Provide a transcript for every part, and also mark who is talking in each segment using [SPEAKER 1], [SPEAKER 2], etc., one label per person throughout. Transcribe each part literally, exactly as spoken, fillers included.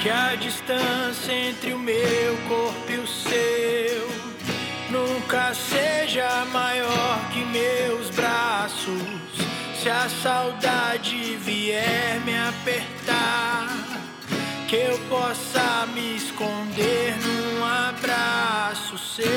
[SPEAKER 1] Que a distância entre o meu corpo e o seu nunca seja maior que meus braços. Se a saudade vier me apertar, que eu possa me esconder num abraço seu.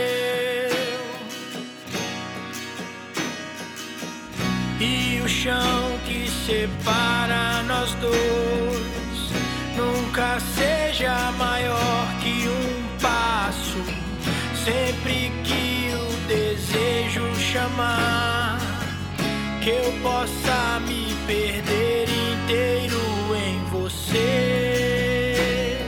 [SPEAKER 1] E o chão que separa nós dois nunca seja maior que um passo. Sempre que o desejo chamar, que eu possa me perder inteiro em você.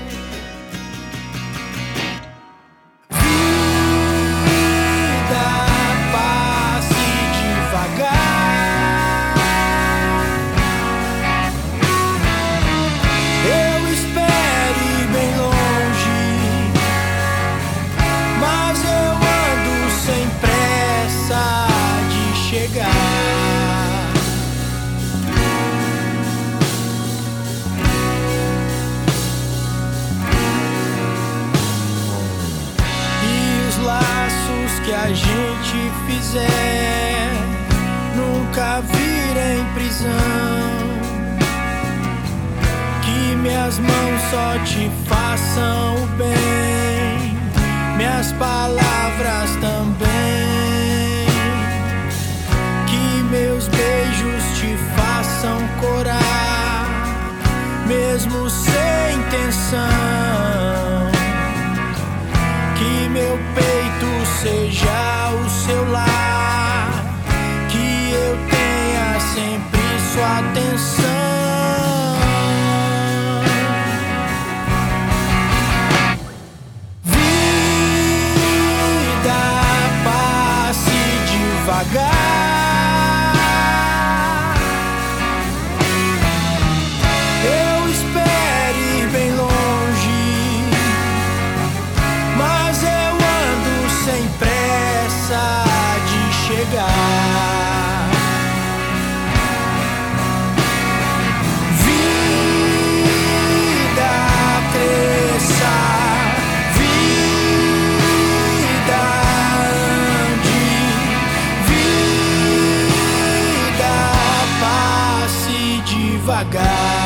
[SPEAKER 1] Vida, passe devagar. Que a gente fizer nunca virem prisão. Que minhas mãos só te façam o bem, minhas palavras também. Que meus beijos te façam corar, mesmo sem intenção. Que meu peito seja o seu lar, que eu tenha sempre sua atenção. Vida, passe devagar. Eu espero ir bem longe, mas eu ando sem pressa de chegar. Vida, cresça, vida, ande, vida, passe devagar.